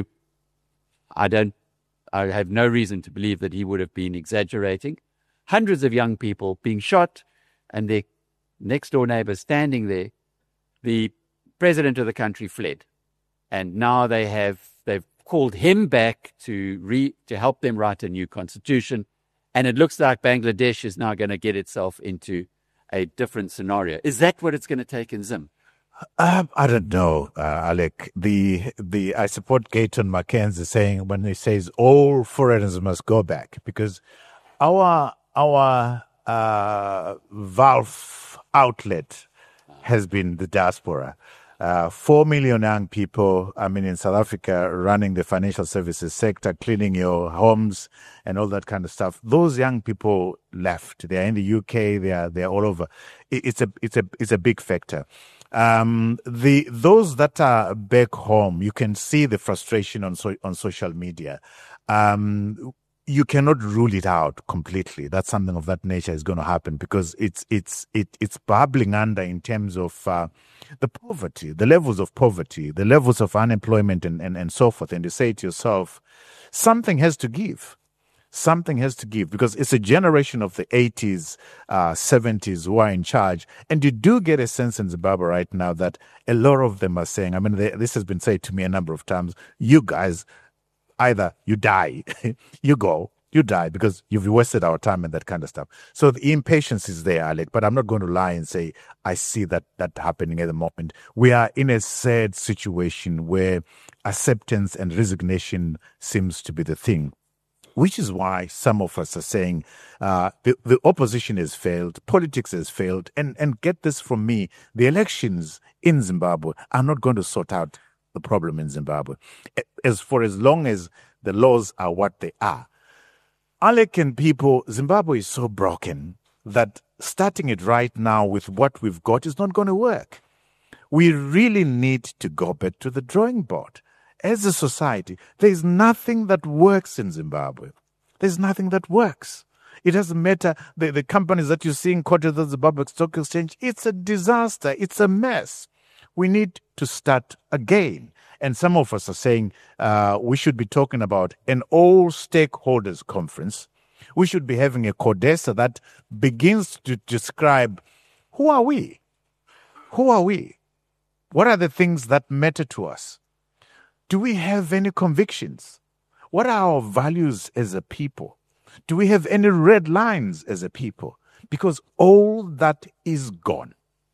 I don't, I have no reason to believe that he would have been exaggerating, hundreds of young people being shot and their next door neighbors standing there, the president of the country fled. And now they have, they've called him back to re, to help them write a new constitution. And it looks like Bangladesh is now going to get itself into a different scenario. Is that what it's going to take in Zim? Uh, I don't know, uh, Alec. The the I support Gayton Mackenzie saying when he says all foreigners must go back, because our our uh, valve outlet has been the diaspora. Uh, Four million young people, I mean, in South Africa, running the financial services sector, cleaning your homes and all that kind of stuff. Those young people left. They are in the U K. They are they are all over. It, it's a it's a it's a big factor. Um, the those that are back home, you can see the frustration on so, on social media. Um, you cannot rule it out completely. That something of that nature is going to happen, because it's it's it, it's bubbling under in terms of uh, the poverty, the levels of poverty, the levels of unemployment, and, and, and so forth. And you say to yourself, something has to give. Something has to give, because it's a generation of the eighties, uh, seventies who are in charge. And you do get a sense in Zimbabwe right now that a lot of them are saying, I mean, they, this has been said to me a number of times, you guys, either you die, you go, you die, because you've wasted our time and that kind of stuff. So the impatience is there, Alec, but I'm not going to lie and say I see that that happening at the moment. We are in a sad situation where acceptance and resignation seems to be the thing, which is why some of us are saying uh, the, the opposition has failed, politics has failed, and, and get this from me, the elections in Zimbabwe are not going to sort out the problem in Zimbabwe, as for as long as the laws are what they are. Alec and people, Zimbabwe is so broken that starting it right now with what we've got is not going to work. We really need to go back to the drawing board. As a society, there's nothing that works in Zimbabwe. There's nothing that works. It doesn't matter. The, the companies that you see in quoted the Zimbabwe Stock Exchange, it's a disaster. It's a mess. We need to start again. And some of us are saying uh, we should be talking about an all stakeholders conference. We should be having a CODESA that begins to describe who are we? Who are we? What are the things that matter to us? Do we have any convictions? What are our values as a people? Do we have any red lines as a people? Because all that is gone.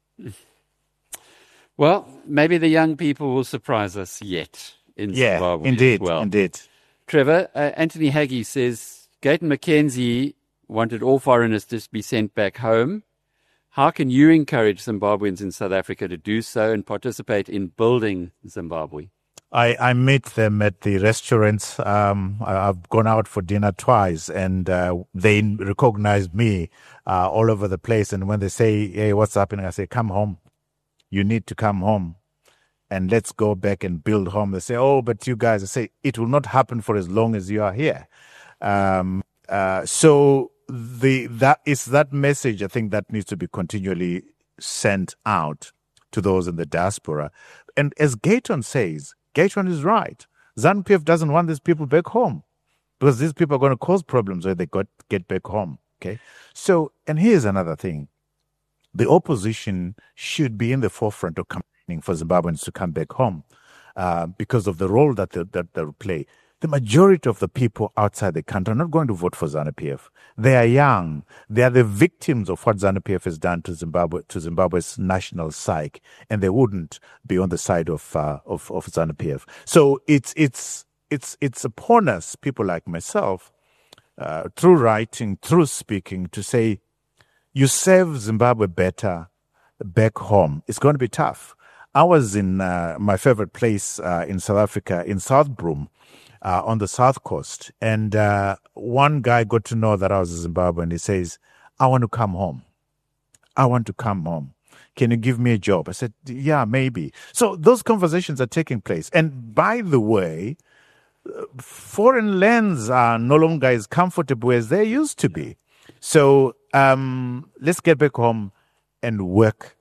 Well, maybe the young people will surprise us yet in yeah, Zimbabwe. Indeed, as well. indeed. Trevor, uh, Anthony Haggie says, Gayton Mackenzie wanted all foreigners to be sent back home. How can you encourage Zimbabweans in South Africa to do so and participate in building Zimbabwe? I, I meet them at the restaurants. Um, I, I've gone out for dinner twice, and uh, they recognize me uh, all over the place. And when they say, hey, what's happening? I say, come home. You need to come home, and let's go back and build home. They say, oh, but you guys, I say, it will not happen for as long as you are here. Um, uh, so the that is that message, I think, that needs to be continually sent out to those in the diaspora. And as Gayton says, Gayton is right. ZANU P F doesn't want these people back home, because these people are going to cause problems when they got, get back home. Okay. So, and here's another thing. The opposition should be in the forefront of campaigning for Zimbabweans to come back home uh, because of the role that they, that they play. The majority of the people outside the country are not going to vote for ZANU P F. They are young. They are the victims of what ZANU P F has done to Zimbabwe, to Zimbabwe's national psyche, and they wouldn't be on the side of uh, of, of ZANU P F. So it's it's it's it's upon us, people like myself, uh, through writing, through speaking, to say, you serve Zimbabwe better back home. It's going to be tough. I was in uh, my favorite place uh, in South Africa, in Southbroom, uh, on the south coast. And uh, one guy got to know that I was a Zimbabwean. He says, I want to come home. I want to come home. Can you give me a job? I said, yeah, maybe. So those conversations are taking place. And by the way, foreign lands are no longer as comfortable as they used to be. So um, let's get back home and work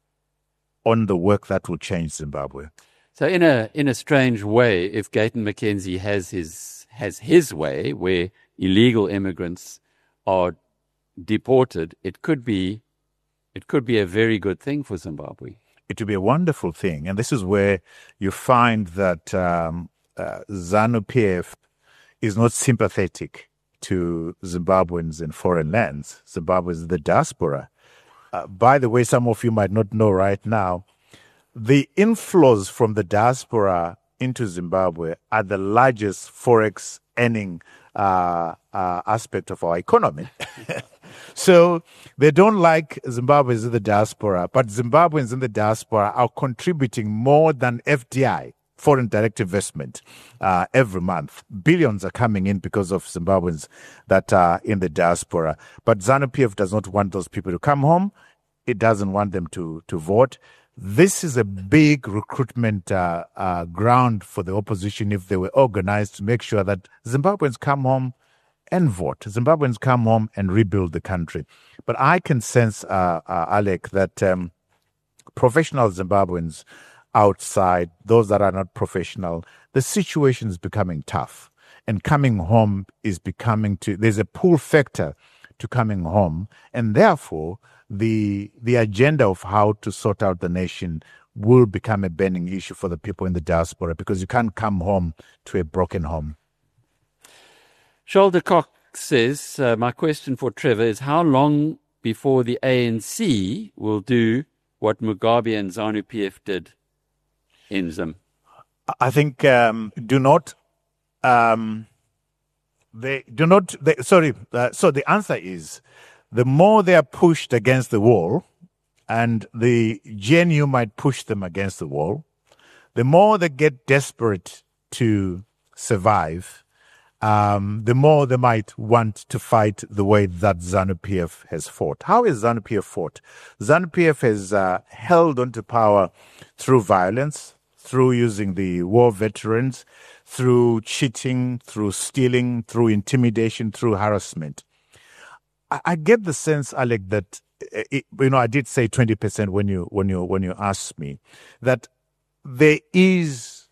on the work that will change Zimbabwe. So in a in a strange way, if Gayton McKenzie has his has his way, where illegal immigrants are deported, it could be it could be a very good thing for Zimbabwe. It would be a wonderful thing, and this is where you find that um, uh, ZANU-P F is not sympathetic to Zimbabweans in foreign lands. Zimbabweans, the diaspora. Uh, by the way, some of you might not know right now, the inflows from the diaspora into Zimbabwe are the largest forex earning uh, uh, aspect of our economy. So they don't like Zimbabweans in the diaspora, but Zimbabweans in the diaspora are contributing more than F D I, foreign direct investment, uh, every month. Billions are coming in because of Zimbabweans that are in the diaspora. But ZANU-P F does not want those people to come home. It doesn't want them to, to vote. This is a big recruitment uh, uh, ground for the opposition if they were organized to make sure that Zimbabweans come home and vote. Zimbabweans come home and rebuild the country. But I can sense, uh, uh, Alec, that um, professional Zimbabweans outside, those that are not professional, the situation is becoming tough. And coming home is becoming to, there's a pull factor to coming home. And therefore, the the agenda of how to sort out the nation will become a burning issue for the people in the diaspora, because you can't come home to a broken home. Charles de Kock says, uh, my question for Trevor is, how long before the A N C will do what Mugabe and ZANU-P F did in Zim? I think um, do not, um, they do not, they, sorry, uh, so the answer is, the more they are pushed against the wall, and the G N U might push them against the wall, the more they get desperate to survive, um, the more they might want to fight the way that ZANU-P F has fought. How has ZANU-P F fought? ZANU-P F has uh, held onto power through violence, through using the war veterans, through cheating, through stealing, through intimidation, through harassment. I get the sense, Alec, that it, you know I did say twenty percent when you when you when you asked me that there is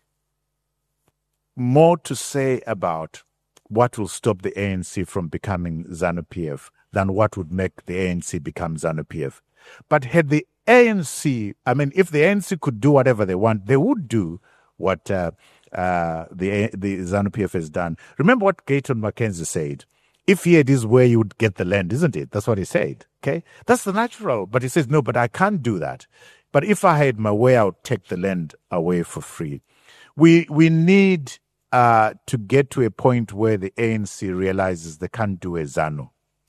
more to say about what will stop the A N C from becoming ZANU-P F than what would make the A N C become ZANU-P F. But had the A N C, I mean, if the A N C could do whatever they want, they would do what uh, uh, the the ZANU-P F has done. Remember what Gayton McKenzie said. If he had his way, you would get the land, isn't it? That's what he said, okay? That's the natural. But he says, no, but I can't do that. But if I had my way, I would take the land away for free. We we need uh, to get to a point where the A N C realizes they can't do a ZANU.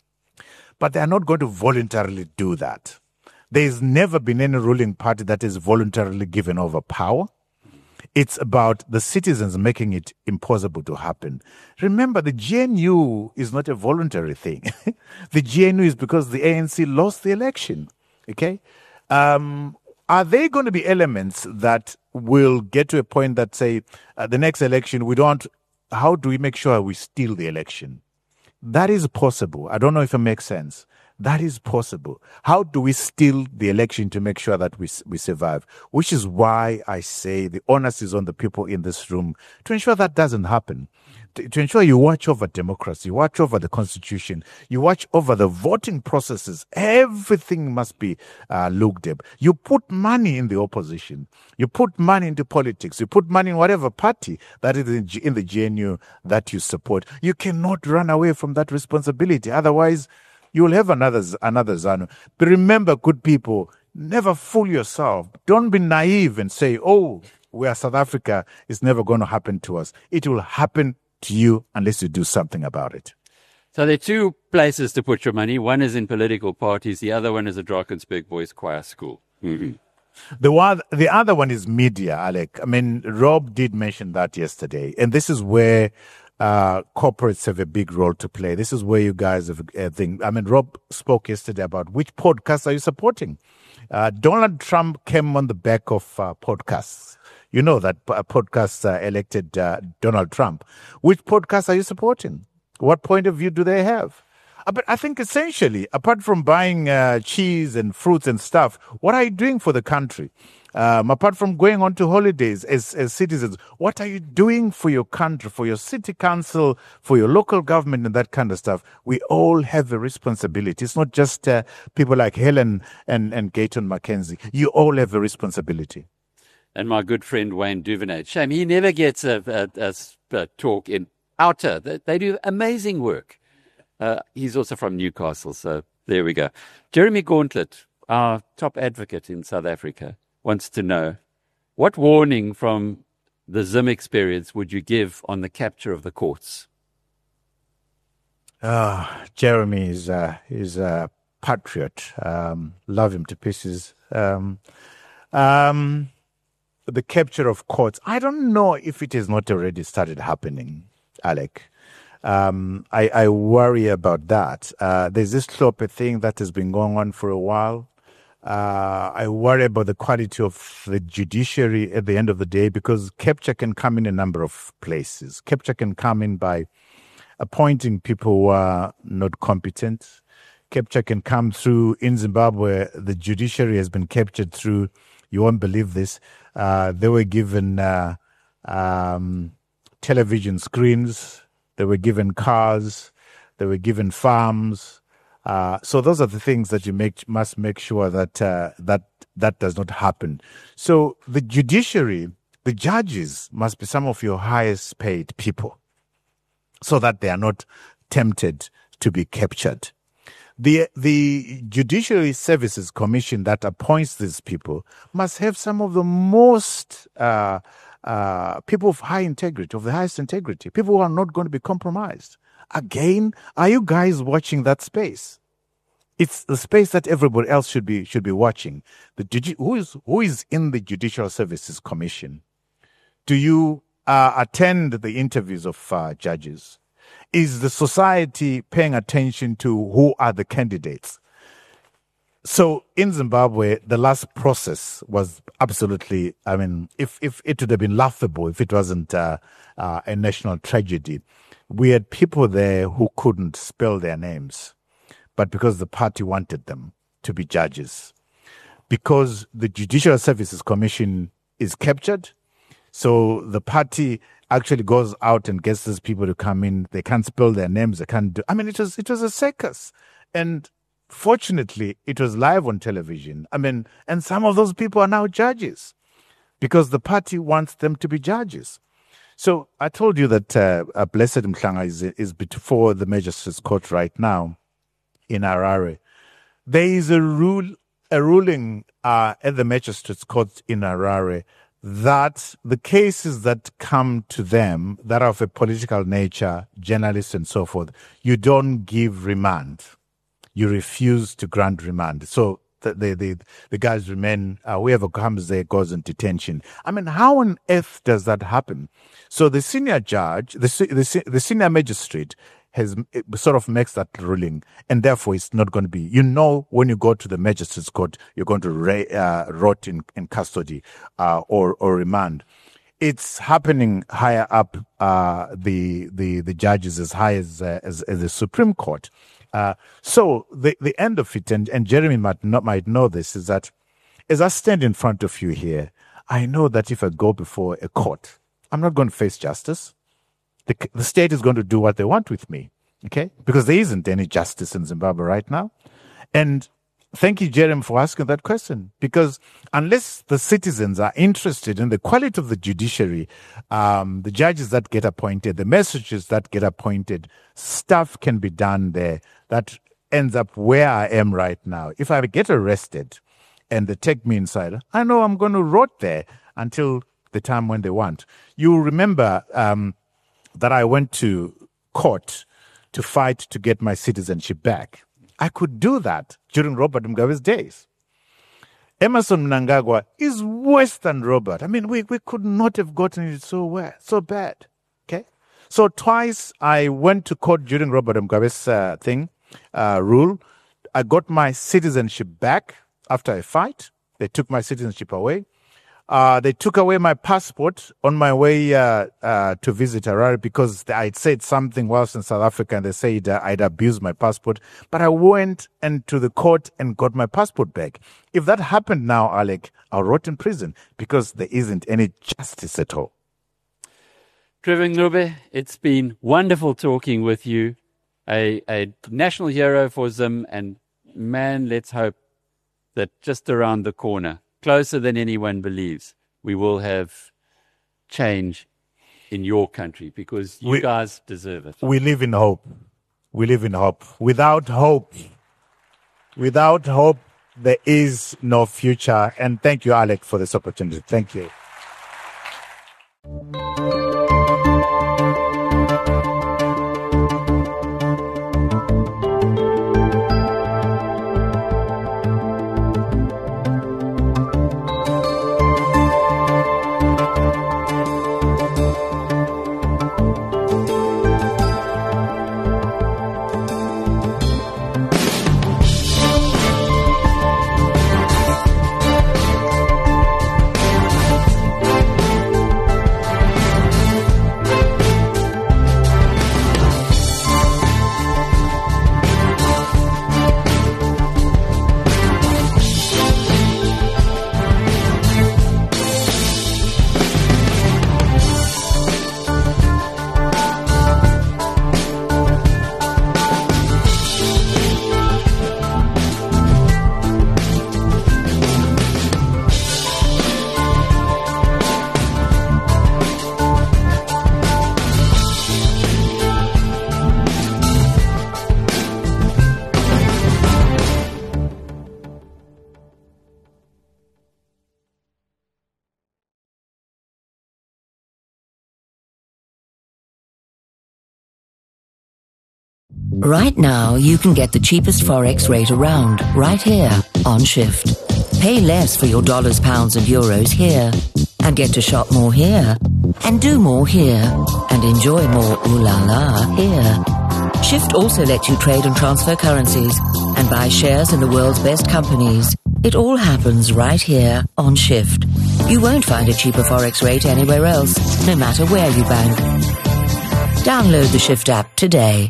But they are not going to voluntarily do that. There's never been any ruling party that is voluntarily given over power. It's about the citizens making it impossible to happen. Remember, the G N U is not a voluntary thing. The G N U is because the A N C lost the election. Okay? Um, are there going to be elements that will get to a point that say, uh, the next election, we don't, how do we make sure we steal the election? That is possible. I don't know if it makes sense. That is possible. How do we steal the election to make sure that we we survive? Which is why I say the onus is on the people in this room to ensure that doesn't happen. To, to ensure you watch over democracy, you watch over the constitution, you watch over the voting processes. Everything must be uh, looked at. You put money in the opposition. You put money into politics. You put money in whatever party that is in, G, in the G N U that you support. You cannot run away from that responsibility. Otherwise, you will have another another ZANU. But remember, good people, never fool yourself. Don't be naive and say, oh, we are South Africa. It's never going to happen to us. It will happen to you unless you do something about it. So there are two places to put your money. One is in political parties. The other one is a Drakensberg Boys Choir School. Mm-hmm. The one, the other one is media, Alec. I mean, Rob did mention that yesterday. And this is where Uh, corporates have a big role to play. This is where you guys have a thing. I mean, Rob spoke yesterday about which podcasts are you supporting? Uh, Donald Trump came on the back of uh, podcasts. You know that p- podcasts uh, elected uh, Donald Trump. Which podcasts are you supporting? What point of view do they have? Uh, But I think essentially, apart from buying uh, cheese and fruits and stuff, what are you doing for the country? Um, apart from going on to holidays as, as citizens, what are you doing for your country, for your city council, for your local government and that kind of stuff? We all have a responsibility. It's not just uh, people like Helen and, and Gayton Mackenzie. You all have a responsibility. And my good friend Wayne Duvernay. Shame he never gets a, a, a s- a talk in Outer. They, they do amazing work. Uh, he's also from Newcastle, so there we go. Jeremy Gauntlet, our top advocate in South Africa, wants to know, what warning from the Zim experience would you give on the capture of the courts? Ah, Jeremy is uh, is a patriot. Um, love him to pieces. Um, um, the capture of courts. I don't know if it has not already started happening, Alec. Um, I, I worry about that. Uh, there's this Klope thing that has been going on for a while. Uh, I worry about the quality of the judiciary at the end of the day, because capture can come in a number of places. Capture can come in by appointing people who are not competent. Capture can come through, in Zimbabwe, the judiciary has been captured through, you won't believe this, uh, they were given uh, um, television screens, they were given cars, they were given farms. Uh, so those are the things that you make, must make sure that uh, that that does not happen. So the judiciary, the judges must be some of your highest paid people, so that they are not tempted to be captured. The the Judiciary Services Commission that appoints these people must have some of the most uh, uh, people of high integrity, of the highest integrity, people who are not going to be compromised. Again, are you guys watching that space? It's the space that everybody else should be should be watching. The judi- who is who is in the Judicial Services Commission? Do you uh, attend the interviews of uh, judges? Is the society paying attention to who are the candidates? So in Zimbabwe, the last process was absolutely, I mean, if, if it would have been laughable if it wasn't uh, uh, a national tragedy. We had people there who couldn't spell their names, but because the party wanted them to be judges. Because the Judicial Services Commission is captured, so the party actually goes out and gets these people to come in. They can't spell their names. They can't do. I mean, it was it was a circus, and fortunately, it was live on television. I mean, and some of those people are now judges because the party wants them to be judges. So I told you that uh, uh, Blessed Mhlanga is is before the Magistrates Court right now in Harare. There is a rule, a ruling uh, at the Magistrates Court in Harare that the cases that come to them that are of a political nature, journalists and so forth, you don't give remand. You refuse to grant remand. So the the the, the guys remain, uh, whoever comes there goes in detention. I mean, how on earth does that happen? So the senior judge, the se- the, se- the senior magistrate has it sort of makes that ruling, and therefore it's not going to be. You know, when you go to the magistrate's court, you're going to ra- uh, rot in, in custody uh, or or remand. It's happening higher up uh, the the the judges, as high as uh, as, as the Supreme Court. Uh, so the the end of it, and, and Jeremy might not might know this, is that as I stand in front of you here, I know that if I go before a court, I'm not going to face justice. The, the state is going to do what they want with me, okay? Because there isn't any justice in Zimbabwe right now. And thank you, Jeremy, for asking that question. Because unless the citizens are interested in the quality of the judiciary, um, the judges that get appointed, the messages that get appointed, stuff can be done there that ends up where I am right now. If I get arrested and they take me inside, I know I'm going to rot there until the time when they want. You remember... Um, that I went to court to fight to get my citizenship back. I could do that during Robert Mugabe's days. Emerson Mnangagwa is worse than Robert. I mean, we, we could not have gotten it so well, so bad. Okay? So twice I went to court during Robert Mugabe's uh, thing, uh, rule. I got my citizenship back after a fight. They took my citizenship away. Uh, they took away my passport on my way uh, uh, to visit Harare because I'd said something whilst in South Africa, and they said uh, I'd abused my passport. But I went into the court and got my passport back. If that happened now, Alec, I'll rot in prison because there isn't any justice at all. Trevor Ncube, it's been wonderful talking with you. A, a national hero for Zim, and man, let's hope that just around the corner, closer than anyone believes, we will have change in your country because you we, guys deserve it. We live in hope. We live in hope. Without hope, without hope, there is no future. And thank you, Alec, for this opportunity. Thank you. Right now, you can get the cheapest Forex rate around, right here, on Shift. Pay less for your dollars, pounds and euros here, and get to shop more here, and do more here, and enjoy more ooh la la here. Shift also lets you trade and transfer currencies, and buy shares in the world's best companies. It all happens right here, on Shift. You won't find a cheaper Forex rate anywhere else, no matter where you bank. Download the Shift app today.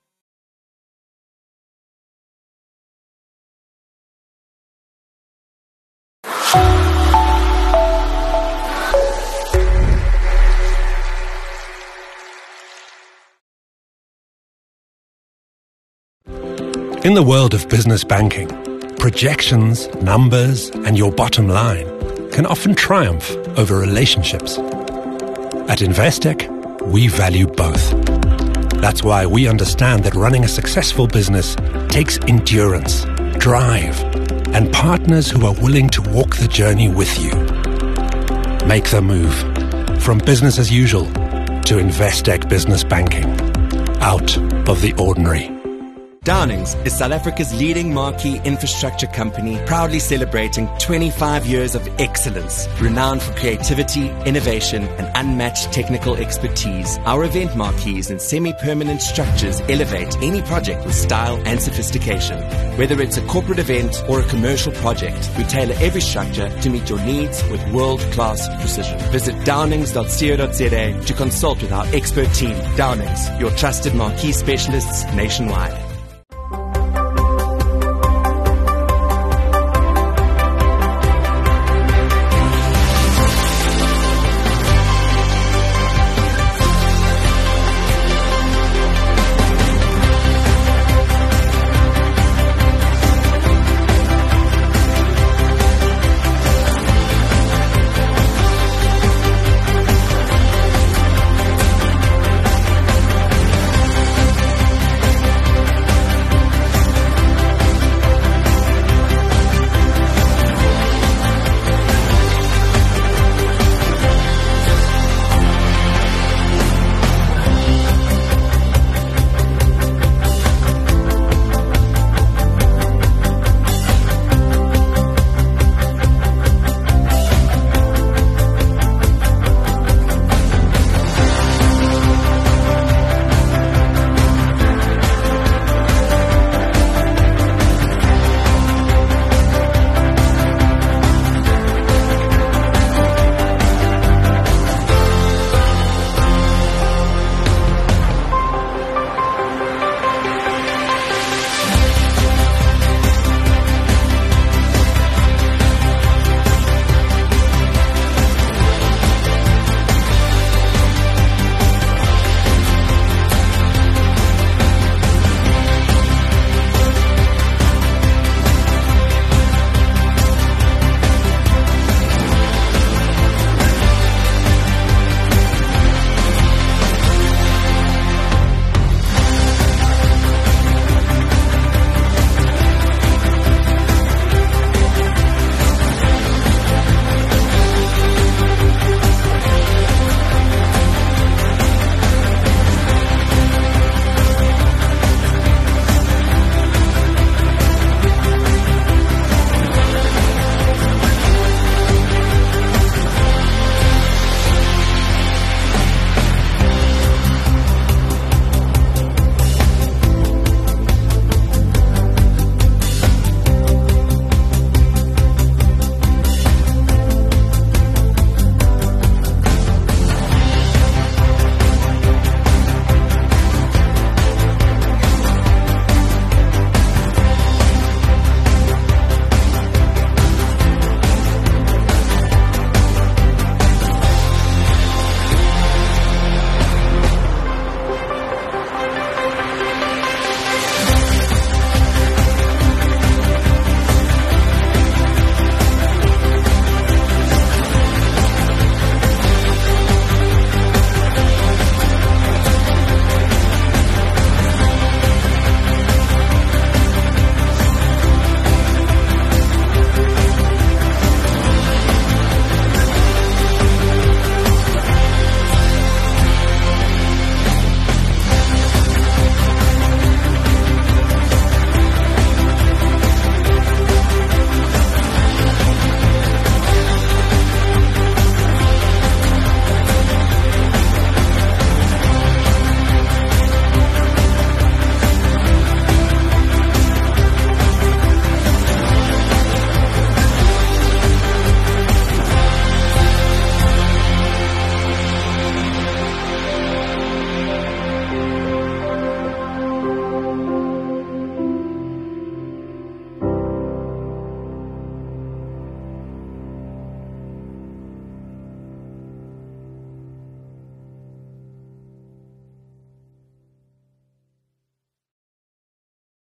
In the world of business banking, projections, numbers, and your bottom line can often triumph over relationships. At Investec, we value both. That's why we understand that running a successful business takes endurance, drive, and partners who are willing to walk the journey with you. Make the move from business as usual to Investec Business Banking. Out of the ordinary. Downings is South Africa's leading marquee infrastructure company, proudly celebrating twenty-five years of excellence, renowned for creativity, innovation, and unmatched technical expertise. Our event marquees and semi-permanent structures elevate any project with style and sophistication. Whether it's a corporate event or a commercial project, we tailor every structure to meet your needs with world-class precision. Visit downings dot co dot za to consult with our expert team. Downings, your trusted marquee specialists nationwide.